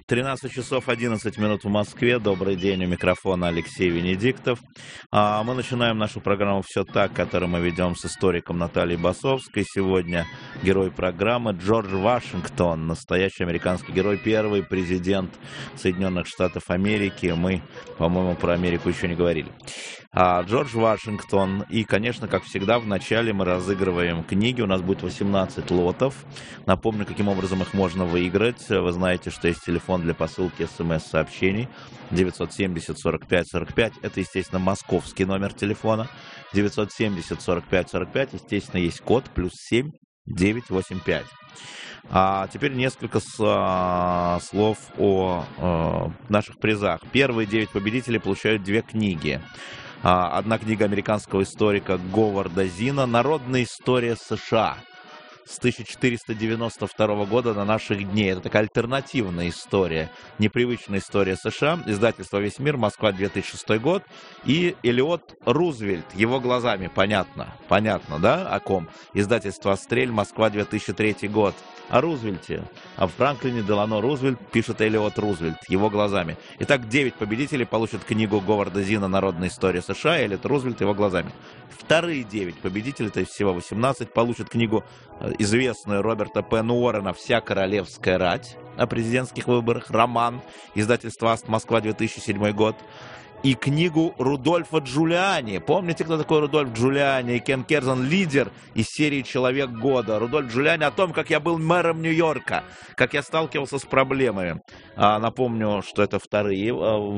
13 часов 11 минут в Москве. Добрый день, у микрофона Алексей Венедиктов. Мы начинаем нашу программу «Все так», которую мы ведем с историком Натальей Басовской. Сегодня герой программы Джордж Вашингтон, настоящий американский герой, первый президент Соединенных Штатов Америки. Мы, по-моему, про Америку еще не говорили. Джордж Вашингтон. И, конечно, как всегда, в начале мы разыгрываем книги. У нас будет 18 лотов. Напомню, каким образом их можно выиграть. Вы знаете, что есть телефон для посылки СМС-сообщений 970-45-45. Это, естественно, московский номер телефона. 970-45-45. Естественно, есть код +7 985. Теперь несколько слов о наших призах. Первые 9 победителей получают 2 книги. Одна книга американского историка Говарда Зина «Народная история США» с 1492 года до наших дней. Это такая альтернативная история, непривычная история США. Издательство «Весь мир», Москва, 2006 год. И Элиот Рузвельт, его глазами, понятно, да, о ком? Издательство «Астрель», Москва, 2003 год. О Рузвельте, о Франклине Делано Рузвельт, пишет Элиот Рузвельт, его глазами. Итак, 9 победителей получат книгу Говарда Зина «Народная история США», Элиот Рузвельт, его глазами. Вторые 9 победителей, то есть всего 18, получат книгу известную Роберта П. Уоррена «Вся королевская рать» о президентских выборах, роман, издательство «Аст», Москва, 2007 год. И книгу Рудольфа Джулиани. Помните, кто такой Рудольф Джулиани? И Кен Керзон, лидер из серии «Человек года». Рудольф Джулиани о том, как я был мэром Нью-Йорка, как я сталкивался с проблемами. Напомню, что это вторые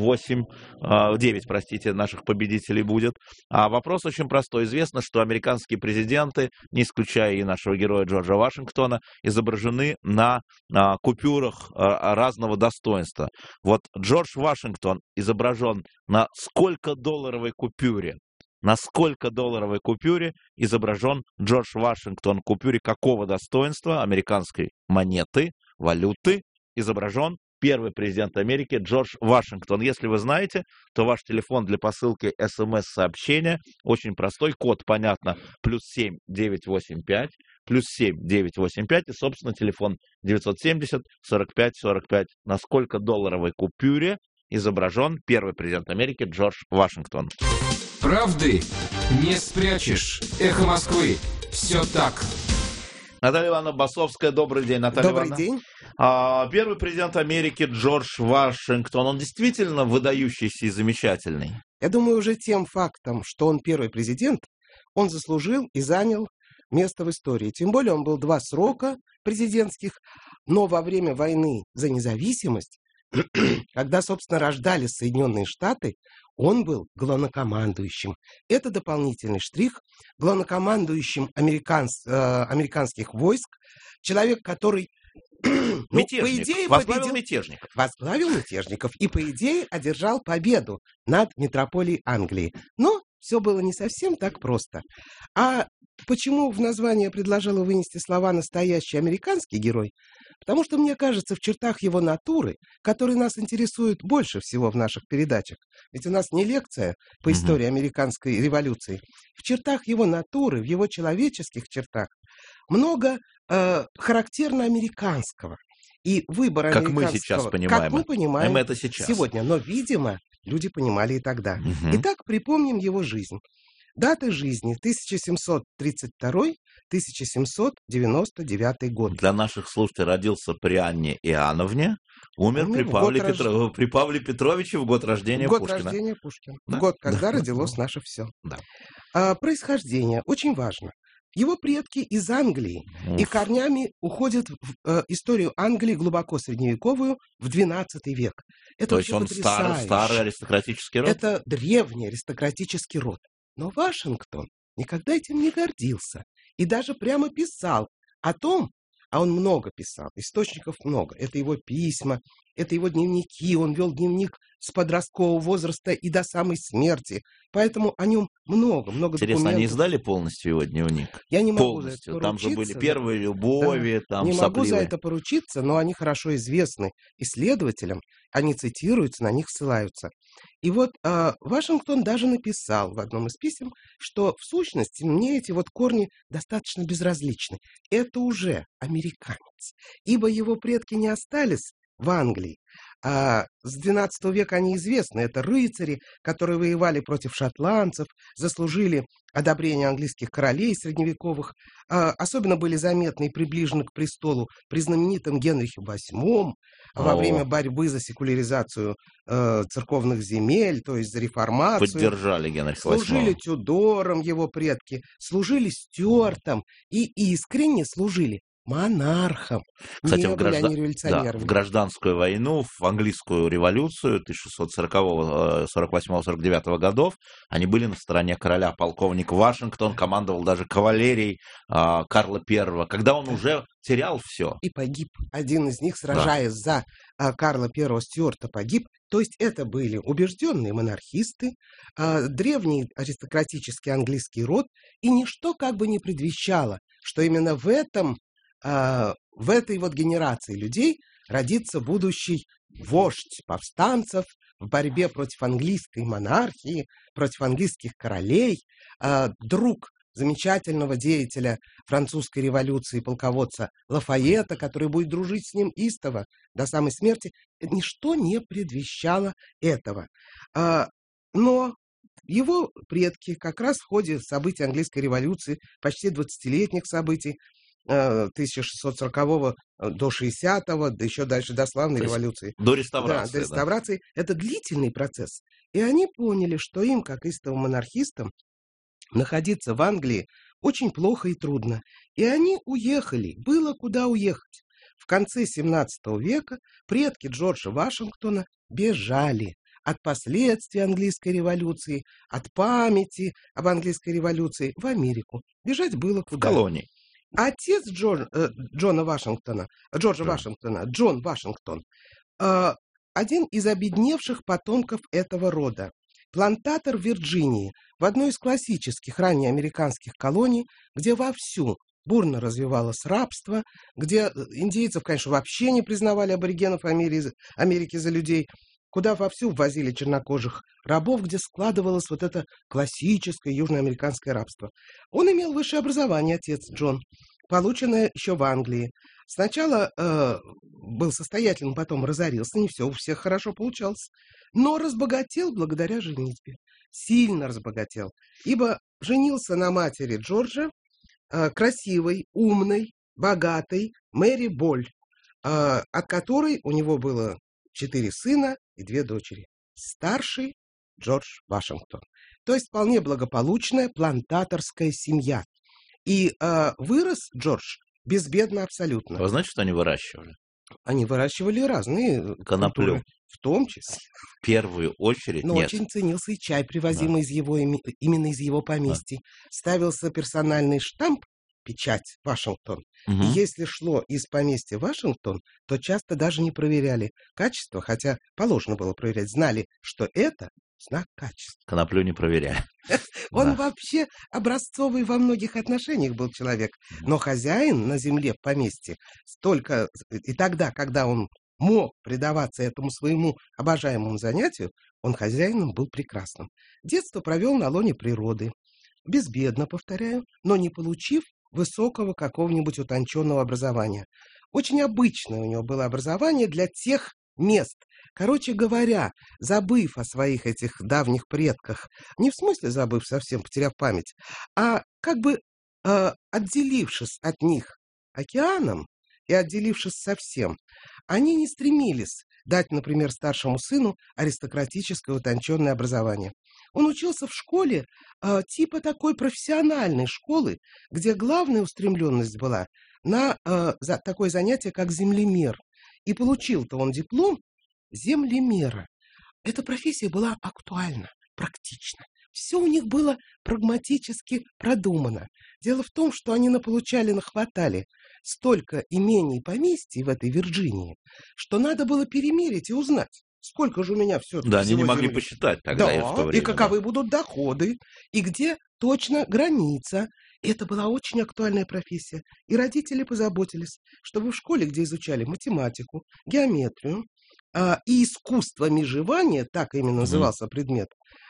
9 наших победителей будет. Вопрос очень простой. Известно, что американские президенты, не исключая и нашего героя Джорджа Вашингтона, изображены на купюрах разного достоинства. Вот Джордж Вашингтон изображен на сколько долларовой купюре? На сколько долларовой купюре изображен Джордж Вашингтон? Купюре какого достоинства американской монеты, валюты изображен первый президент Америки Джордж Вашингтон? Если вы знаете, то ваш телефон для посылки СМС-сообщения очень простой. Код, понятно, +7 985. +7 985 и, собственно, телефон 970 45 45. На сколько долларовой купюре изображен первый президент Америки Джордж Вашингтон? Правды не спрячешь. Эхо Москвы. Все так. Наталья Ивановна Басовская, добрый день, Наталья Добрый Ивановна. день. Первый президент Америки Джордж Вашингтон, он действительно выдающийся и замечательный? Я думаю, уже тем фактом, что он первый президент, он заслужил и занял место в истории. Тем более он был 2 срока президентских, но во время войны за независимость, когда, собственно, рождались Соединенные Штаты, он был главнокомандующим. Это дополнительный штрих. Главнокомандующим американских войск. Человек, который, по идее, возглавил мятежников. Возглавил мятежников и, по идее, одержал победу над метрополией Англии. Но все было не совсем так просто. А почему в название предложила вынести слова «настоящий американский герой»? Потому что, мне кажется, в чертах его натуры, которые нас интересуют больше всего в наших передачах, ведь у нас не лекция по истории американской революции, в чертах его натуры, в его человеческих чертах много характерно американского. И выбор американского... Как мы сейчас понимаем. Как мы понимаем это сейчас. Сегодня. Но, видимо, люди понимали и тогда. Итак, припомним его жизнь. Даты жизни 1732-1799 год. Для наших слушателей родился при Анне Иоанновне, умер при Павле Петровиче в год рождения Пушкина. В год рождения Пушкина. Да? В год, когда родилось наше все. Да. Происхождение очень важно. Его предки из Англии и корнями уходят в историю Англии глубоко средневековую, в XII век. Это То есть он старый аристократический род? Это древний аристократический род. Но Вашингтон никогда этим не гордился и даже прямо писал о том, а он много писал, источников много. Это его письма, это его дневники. Он вел дневник с подросткового возраста и до самой смерти. Поэтому о нем много Интересно, документов. они издали полностью его дневник? Я не могу за это Полностью. Там же были поручиться, первые любови, да. там Не сопливые. могу за это поручиться, но они хорошо известны исследователям. Они цитируются, на них ссылаются. И вот Вашингтон даже написал в одном из писем, что в сущности мне эти вот корни достаточно безразличны. Это уже американец, ибо его предки не остались в Англии. С XII века они известны. Это рыцари, которые воевали против шотландцев, заслужили одобрение английских королей средневековых. Особенно были заметны и приближены к престолу при знаменитом Генрихе VIII во время борьбы за секуляризацию церковных земель, то есть за реформацию. Поддержали Генриха VIII. Служили Тюдорам его предки, служили Стюартам и искренне служили монархам. Кстати, не были они революционерами. в гражданскую войну, в английскую революцию 1648-49 годов они были на стороне короля. Полковник Вашингтон командовал даже кавалерией Карла I, когда он уже терял все. И погиб. Один из них, сражаясь за Карла I Стюарта, погиб. То есть это были убежденные монархисты, древний аристократический английский род, и ничто как бы не предвещало, что именно в этой вот генерации людей родится будущий вождь повстанцев в борьбе против английской монархии, против английских королей, друг замечательного деятеля французской революции, полководца Лафайета, который будет дружить с ним истово до самой смерти. Ничто не предвещало этого. Но его предки как раз в ходе событий английской революции, почти 20-летних событий, 1640 до 60-го, да еще дальше до славной революции. До реставрации. Да, до реставрации. Да. Это длительный процесс. И они поняли, что им, как истовым монархистам, находиться в Англии очень плохо и трудно. И они уехали. Было куда уехать. В конце 17 века предки Джорджа Вашингтона бежали от последствий английской революции, от памяти об английской революции в Америку. Бежать было куда. В колонии. Отец Джорджа Вашингтона, Джон Вашингтон, один из обедневших потомков этого рода. Плантатор в Вирджинии, в одной из классических раннеамериканских колоний, где вовсю бурно развивалось рабство, где индейцев, конечно, вообще не признавали аборигенов Америки за людей, куда вовсю ввозили чернокожих рабов, где складывалось вот это классическое южноамериканское рабство. Он имел высшее образование, отец Джон, полученное еще в Англии. Сначала был состоятельным, потом разорился, не все у всех хорошо получалось, но разбогател благодаря женитьбе. Сильно разбогател, ибо женился на матери Джорджа, красивой, умной, богатой Мэри Боль, от которой у него было 4 сына и 2 дочери. Старший Джордж Вашингтон. То есть вполне благополучная плантаторская семья. И вырос Джордж безбедно абсолютно. Вы знаете, что они выращивали? Они выращивали разные коноплю. Культуры, в том числе. В первую очередь. Но очень ценился и чай, привозимый из его, именно из его поместья. Ставился персональный штамп, печать Вашингтон. Угу. И если шло из поместья Вашингтон, то часто даже не проверяли качество, хотя положено было проверять, знали, что это знак качества. Коноплю не проверяли. Он вообще образцовый во многих отношениях был человек. Но хозяин на земле в поместье столько... И тогда, когда он мог предаваться этому своему обожаемому занятию, он хозяином был прекрасным. Детство провел на лоне природы. Безбедно, повторяю, но не получив высокого какого-нибудь утонченного образования. Очень обычное у него было образование для тех мест. Короче говоря, забыв о своих этих давних предках, не в смысле забыв совсем, потеряв память, а как бы отделившись от них океаном и отделившись совсем, они не стремились дать, например, старшему сыну аристократическое утонченное образование. Он учился в школе типа такой профессиональной школы, где главная устремленность была на такое занятие, как землемер. И получил-то он диплом землемера. Эта профессия была актуальна, практична. Все у них было прагматически продумано. Дело в том, что они нахватали столько имений и поместий в этой Вирджинии, что надо было перемерить и узнать, сколько же у меня все-таки. Да, они не могли земли. посчитать тогда и в то время. И каковы будут доходы, и где точно граница. Это была очень актуальная профессия. И родители позаботились, чтобы в школе, где изучали математику, геометрию и искусство межевания, так именно назывался предмет,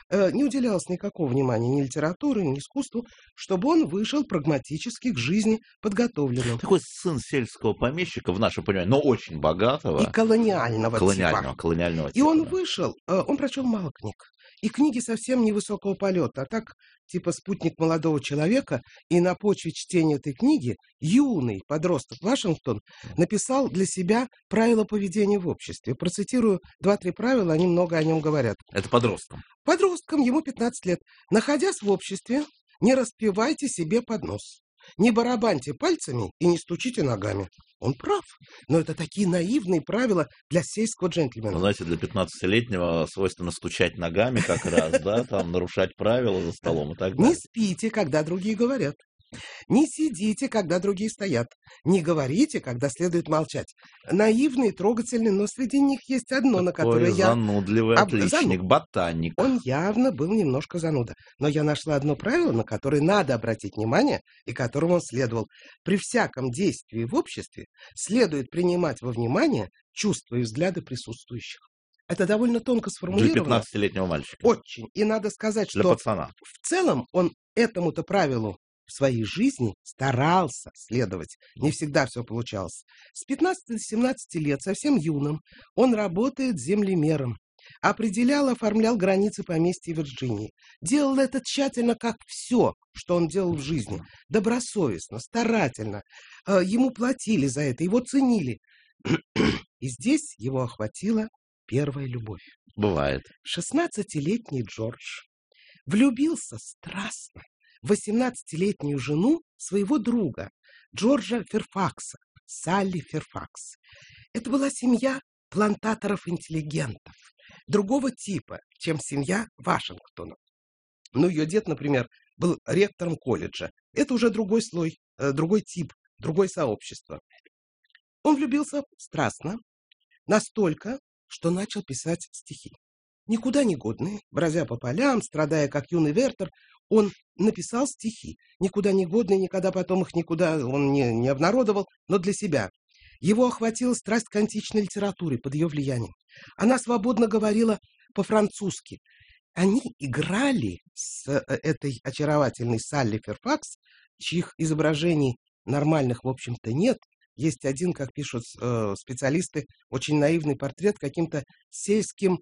не уделялось никакого внимания ни литературе, ни искусству, чтобы он вышел прагматически к жизни подготовленным. Такой сын сельского помещика, в нашем понимании, но очень богатого. И колониального типа. Колониального И типа, он да. вышел, он прочел мало книг. И книги совсем невысокого полета, а так, типа «Спутник молодого человека». И на почве чтения этой книги юный подросток Вашингтон написал для себя правила поведения в обществе. Процитирую 2-3 правила, они много о нем говорят. Это подростком. Подросткам, ему 15 лет. Находясь в обществе, не распевайте себе под нос. Не барабаньте пальцами и не стучите ногами. Он прав, но это такие наивные правила для сельского джентльмена. Ну, знаете, для 15-летнего свойственно стучать ногами как раз, да, там нарушать правила за столом и так далее. Не спите, когда другие говорят. Не сидите, когда другие стоят. Не говорите, когда следует молчать. Наивные, трогательные, но среди них есть одно, на которое я... занудливый отличник, ботаник. Он явно был немножко зануда. Но я нашла одно правило, на которое надо обратить внимание, и которому он следовал. При всяком действии в обществе следует принимать во внимание чувства и взгляды присутствующих. Это довольно тонко сформулировано. Для 15-летнего мальчика. Очень. И надо сказать, Для что пацана. в целом он этому-то правилу в своей жизни старался следовать. Не всегда все получалось. С 15 до 17 лет, совсем юным, он работает землемером. Определял, оформлял границы поместья Вирджинии. Делал это тщательно, как все, что он делал в жизни. Добросовестно, старательно. Ему платили за это, его ценили. И здесь его охватила первая любовь. Бывает. 16-летний Джордж влюбился страстно в 18-летнюю жену своего друга Джорджа Ферфакса, Салли Ферфакс. Это была семья плантаторов-интеллигентов, другого типа, чем семья Вашингтона. Ну, ее дед, например, был ректором колледжа. Это уже другой слой, другой тип, другое сообщество. Он влюбился страстно, настолько, что начал писать стихи. Никуда не годные, бродя по полям, страдая как юный Вертер, он написал стихи. Никуда не годные, никогда потом их никуда он не обнародовал, но для себя. Его охватила страсть к античной литературе под ее влиянием. Она свободно говорила по-французски. Они играли с этой очаровательной Салли Ферфакс, чьих изображений нормальных, в общем-то, нет. Есть один, как пишут специалисты, очень наивный портрет каким-то сельским,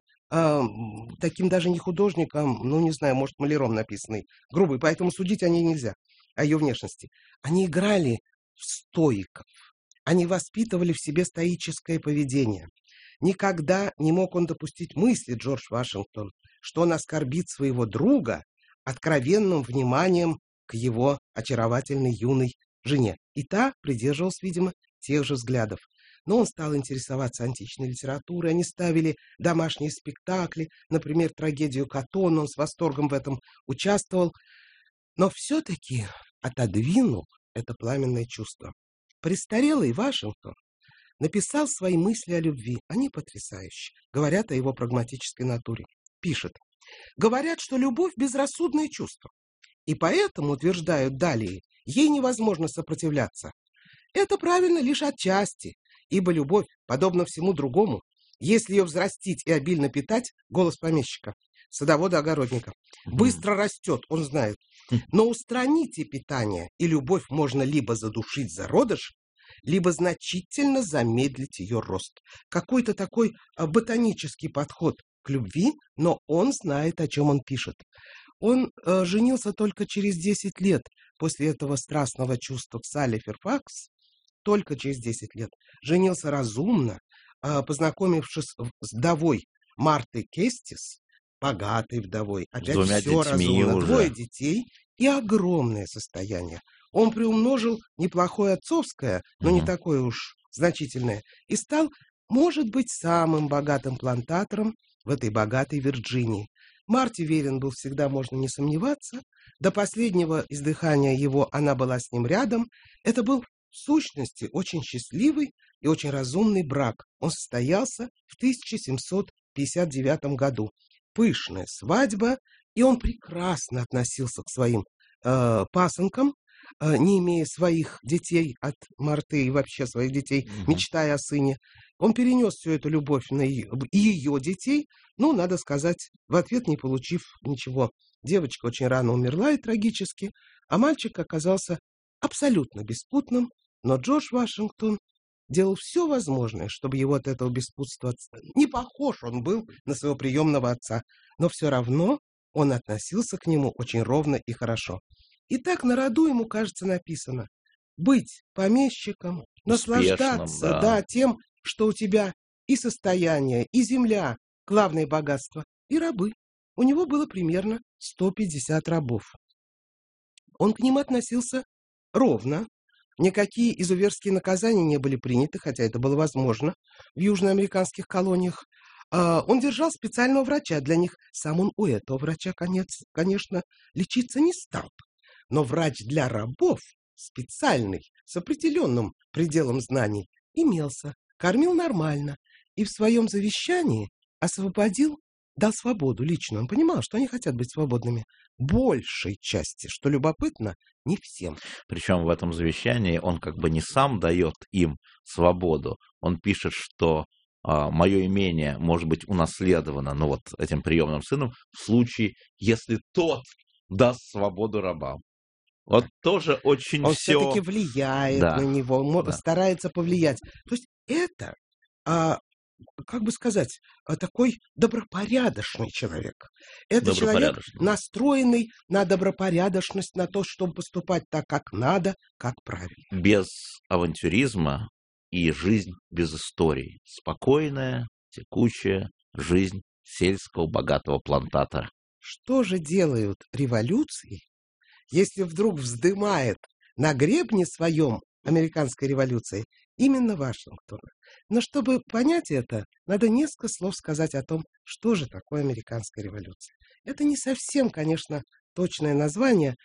таким даже не художником, ну, не знаю, может, маляром написанный, грубый, поэтому судить о ней нельзя, о ее внешности. Они играли в стоиков, они воспитывали в себе стоическое поведение. Никогда не мог он допустить мысли, Джордж Вашингтон, что он оскорбит своего друга откровенным вниманием к его очаровательной юной жене. И та придерживалась, видимо, тех же взглядов. Но он стал интересоваться античной литературой, они ставили домашние спектакли, например, трагедию Катона, он с восторгом в этом участвовал, но все-таки отодвинул это пламенное чувство. Престарелый Вашингтон написал свои мысли о любви, они потрясающие, говорят о его прагматической натуре. Пишет: «Говорят, что любовь – безрассудное чувство, и поэтому, утверждают далее, ей невозможно сопротивляться. Это правильно лишь отчасти, ибо любовь, подобно всему другому, если ее взрастить и обильно питать, голос помещика, садовода-огородника, быстро растет, он знает. Но устраните питание, и любовь можно либо задушить зародыш, либо значительно замедлить ее рост». Какой-то такой ботанический подход к любви, но он знает, о чем он пишет. Он женился только через 10 лет после этого страстного чувства к Салли Ферфакс, только через 10 лет. Женился разумно, познакомившись с вдовой Мартой Кестис, богатой вдовой, опять все разумно, уже. 2 детей и огромное состояние. Он приумножил неплохое отцовское, но не такое уж значительное, и стал, может быть, самым богатым плантатором в этой богатой Вирджинии. Марте верен был всегда, можно не сомневаться. До последнего издыхания его она была с ним рядом. Это был в сущности очень счастливый и очень разумный брак. Он состоялся в 1759 году. Пышная свадьба, и он прекрасно относился к своим пасынкам, не имея своих детей от Марты и вообще своих детей, мечтая о сыне. Он перенес всю эту любовь на ее детей, ну, надо сказать, в ответ не получив ничего. Девочка очень рано умерла и трагически, а мальчик оказался абсолютно беспутным, но Джордж Вашингтон делал все возможное, чтобы его от этого беспутства... Не похож он был на своего приемного отца, но все равно он относился к нему очень ровно и хорошо. И так на роду ему, кажется, написано: быть помещиком, наслаждаться, да, тем, что у тебя и состояние, и земля, главное богатство, и рабы. У него было примерно 150 рабов. Он к ним относился ровно. Никакие изуверские наказания не были приняты, хотя это было возможно в южноамериканских колониях. Он держал специального врача для них. Сам он у этого врача, конечно, лечиться не стал. Но врач для рабов, специальный, с определенным пределом знаний, имелся, кормил нормально и в своем завещании освободил, дал свободу лично. Он понимал, что они хотят быть свободными. Большей части, что любопытно, не всем. Причем в этом завещании он как бы не сам дает им свободу. Он пишет, что мое имение может быть унаследовано, ну вот этим приемным сыном, в случае, если тот даст свободу рабам. Вот тоже очень он все... все-таки влияет на него, старается повлиять. То есть это, как бы сказать, такой добропорядочный человек. Это человек, настроенный на добропорядочность, на то, чтобы поступать так, как надо, как правильно. Без авантюризма и жизнь без истории. Спокойная, текучая жизнь сельского богатого плантатора. Что же делают революции, если вдруг вздымает на гребне своем американской революции именно Вашингтон? Но чтобы понять это, надо несколько слов сказать о том, что же такое американская революция. Это не совсем, конечно, точное название,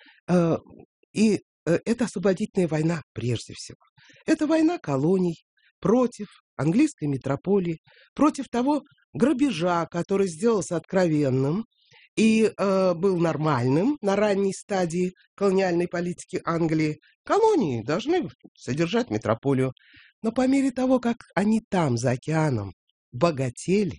и это освободительная война прежде всего. Это война колоний против английской метрополии, против того грабежа, который сделался откровенным и был нормальным на ранней стадии колониальной политики Англии. Колонии должны содержать метрополию. Но по мере того, как они там, за океаном, богатели,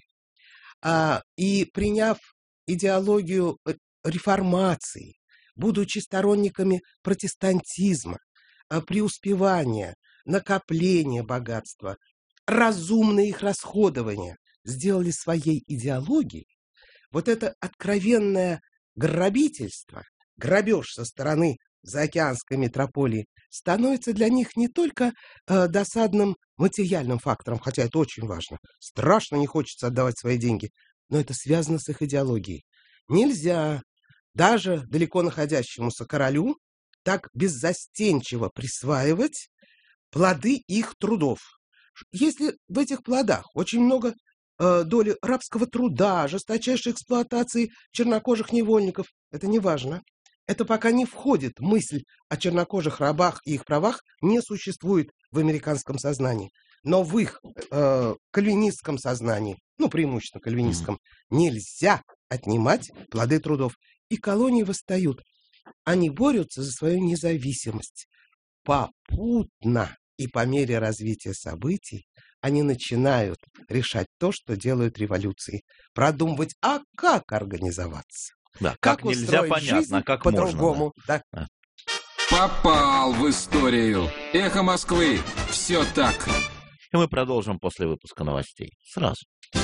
и приняв идеологию реформации, будучи сторонниками протестантизма, преуспевания, накопления богатства, разумное их расходование, сделали своей идеологией, вот это откровенное грабительство, грабеж со стороны заокеанской метрополии становится для них не только досадным материальным фактором, хотя это очень важно, страшно не хочется отдавать свои деньги, но это связано с их идеологией. Нельзя даже далеко находящемуся королю так беззастенчиво присваивать плоды их трудов. Если в этих плодах очень много доли рабского труда, жесточайшей эксплуатации чернокожих невольников, это не важно. Это пока не входит, мысль о чернокожих рабах и их правах не существует в американском сознании. Но в их кальвинистском сознании, ну, преимущественно кальвинистском, нельзя отнимать плоды трудов. И колонии восстают. Они борются за свою независимость. Попутно и по мере развития событий они начинают решать то, что делают революции. Продумывать, а как организоваться. Да, как нельзя понятно, как по-другому. Да. Попал в историю. Эхо Москвы. Все так. И мы продолжим после выпуска новостей. Сразу.